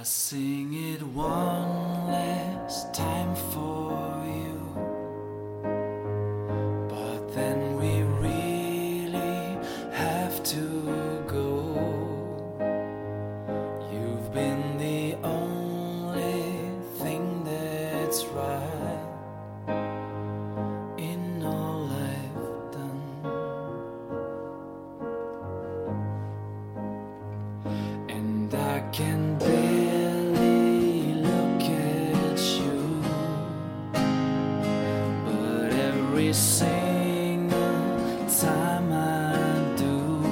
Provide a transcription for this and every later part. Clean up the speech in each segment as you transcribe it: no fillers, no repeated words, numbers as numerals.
I sing it one last time for you, but then we really have to go. You've been the only thing that's right in all I've done, and I can barely look at you, but every single time I do,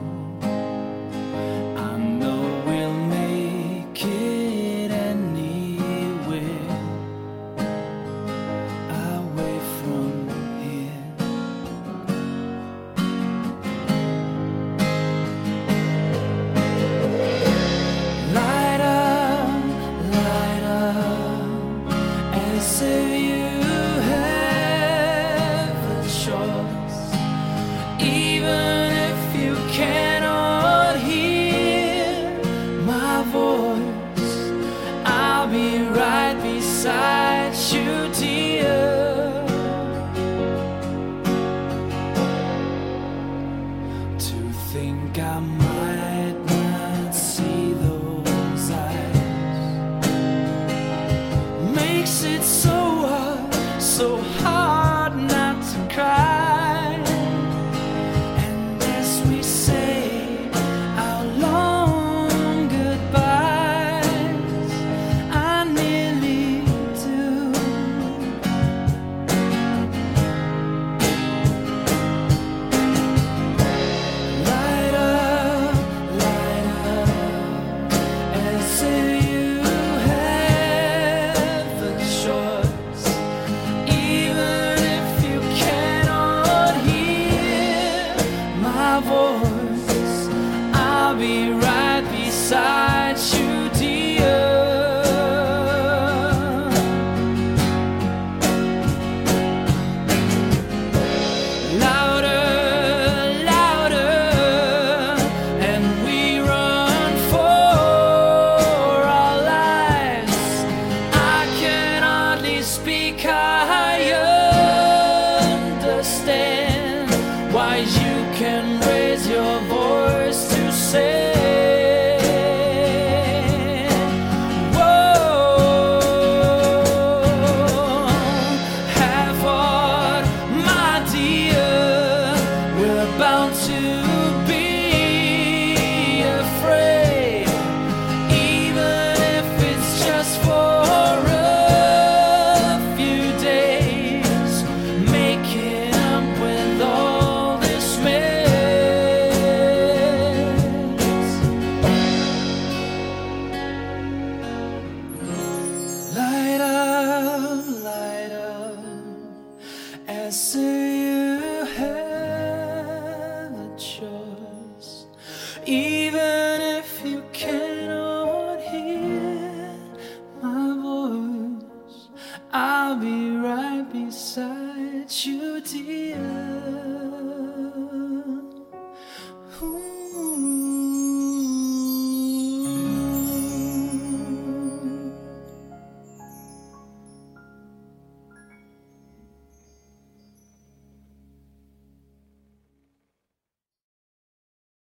I know we'll make it anywhere away from here. Light up, as if you have a choice. Even if you cannot hear my voice, I'll be right beside you, dear. To think I might not see those eyes makes it so hard not to cry. And as we say our long goodbyes, I nearly do. Light up, as if you have a choice. Even if you cannot hear my voice, I'll be right beside you, dear. Louder, and we run for our lives. I can hardly speak, I understand why you can raise your voice to say, whoa, have heart, my dear, we're bound to be afraid, even if it's just for a few days, making up with all this mess. Light up, as if you have a choice. Even if you cannot hear my voice, I'll be right beside you, dear.